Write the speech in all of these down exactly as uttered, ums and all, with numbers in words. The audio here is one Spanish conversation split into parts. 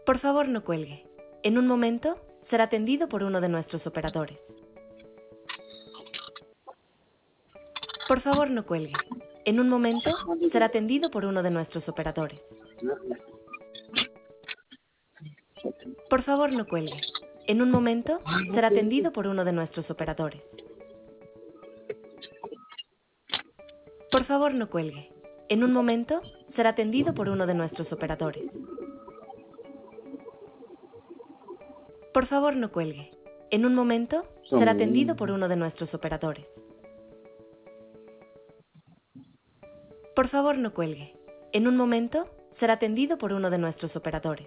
Por favor, no cuelgue. En un momento, será atendido por uno de nuestros operadores. Por favor, no cuelgue. En un momento, será atendido por uno de nuestros operadores. Por favor, no cuelgue. En un momento, será atendido por uno de nuestros operadores. Por favor, no cuelgue. En un momento, será atendido por uno de nuestros operadores. Por favor, no cuelgue. En un momento, será atendido por uno de nuestros operadores. Por favor, no cuelgue. En un momento, será atendido por uno de nuestros operadores.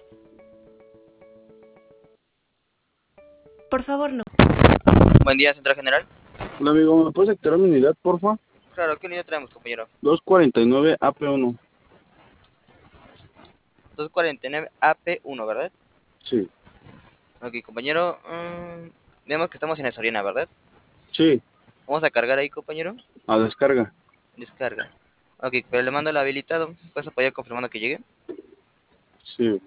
Por favor, no. Buen día, Central General. Hola amigo, ¿me puedes activar mi unidad, porfa? Claro, ¿qué unidad traemos, compañero? dos cuarenta y nueve A P uno. dos cuarenta y nueve A P uno, ¿verdad? Sí. Ok, compañero. Mmm, vemos que estamos en Soriana, ¿verdad? Sí. Vamos a cargar ahí, compañero. A descarga. Descarga. Ok, pero le mando el habilitado. ¿Puedes apoyar confirmando que llegue? Sí.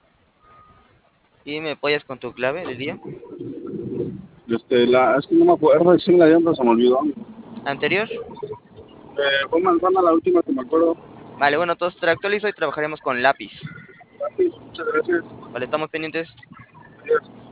¿Y me apoyas con tu clave del día? Este, la, es que no me acuerdo, sí, la llanta se me olvidó. ¿Anterior? Eh, fue manzana la última que me acuerdo. Vale, bueno, entonces te actualizo y trabajaremos con lápiz. Muchas gracias. Vale, estamos pendientes. Adiós.